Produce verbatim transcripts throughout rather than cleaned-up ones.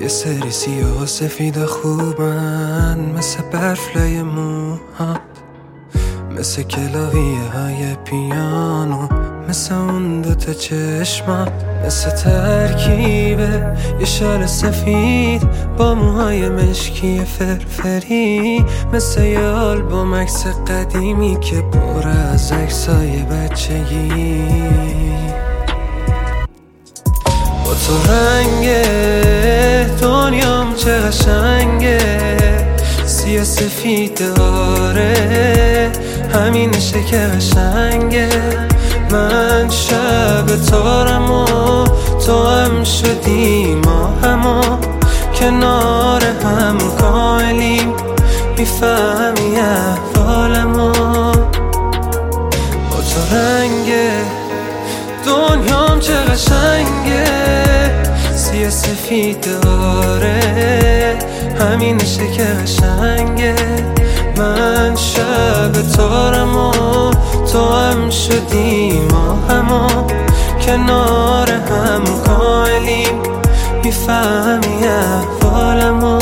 یه سری سیاه و سفید خوبن، مثل برفلای موهات، مثل کلاویه های پیانو، مثل اون دوتا چشمات، مثل ترکیبه یه شال سفید با موهای مشکی فرفری، مثل یه آلبوم عکس قدیمی که پر از عکسای بچگی. با تو رنگ دنیام چه قشنگه، سیاه سفید داره همینشه که قشنگه. من شب تارم و تو هم شدی، ما همو کنار هم کاملیم، میفهمی احوالمو. با تو رنگ دنیام چه قشنگه، سیاه سفید داره همینشه که قشنگه. من شب تارم و تو هم شدی، ما همو کنار هم کاملیم، میفهمی احوالمو.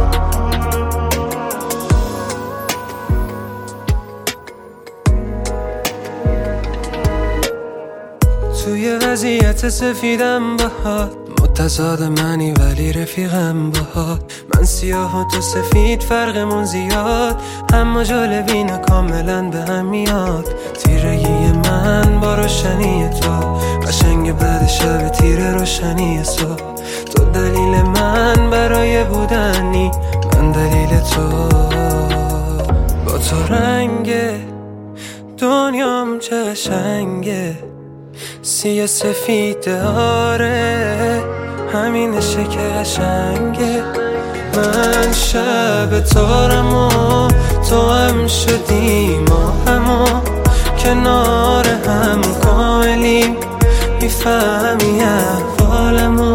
توی وضعیت سفیدم باهات، متضاد منی ولی رفیقم باهات. من سیاه و تو سفید فرقمون زیاد، اما جالبینه کاملا به هم میاد. تیرگی من با روشنی تو، قشنگ بعد شب تیره روشنی صبح. تو دلیل من برای بودنی، من دلیل تو. با تو رنگ دنیام چه قشنگه، سیاه سفید داره همینشه که قشنگه. من شب تارم و تو هم شدی، ما همو کنار هم کاملیم، میفهمی احوالمو.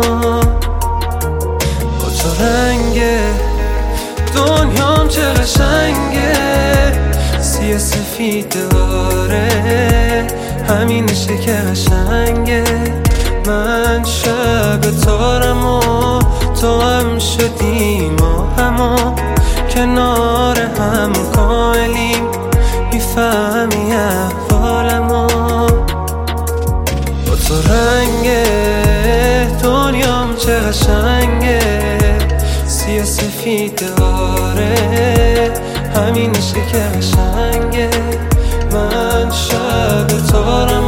با تو رنگ دنیام چه قشنگه، سیاه سفید داره همینشه که قشنگه. من شب تارم و تو هم شدی، ما همو کنار هم کاملیم، میفهمی احوالمو. با تو رنگ دنیام چه قشنگه، سیاه سفید داره همینشه که قشنگه. من شب تارم